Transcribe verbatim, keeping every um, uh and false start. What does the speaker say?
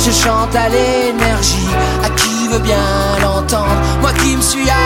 je chante à l'énergie, à qui veut bien l'entendre. Moi qui me suis